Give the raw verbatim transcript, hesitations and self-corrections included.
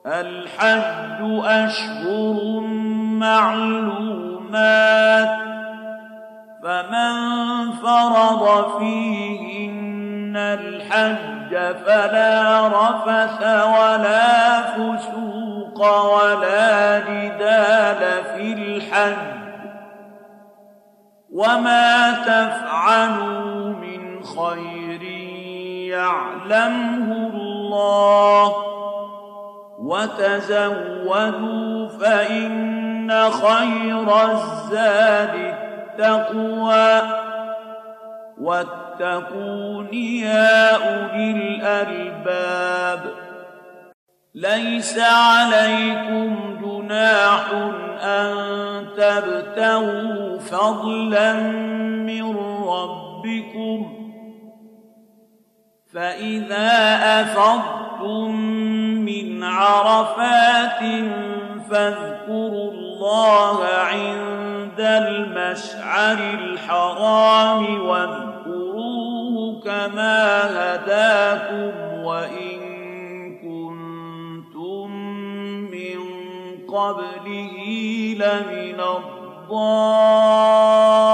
الحج أشهر معلومات فمن فرض فيهن الحج فلا رفث ولا فسوق ولا جدال في الحج وما تفعلوا من خير يعلمه الله وتزودوا فإن خير الزاد التقوى واتقون يا أولي الألباب ليس عليكم جناح أن تبتغوا فضلا من ربكم فإذا أفضتم من عرفات فاذكروا الله عند المشعر الحرام واذكروه كما هداكم وإن كنتم من قبله لمن الضالين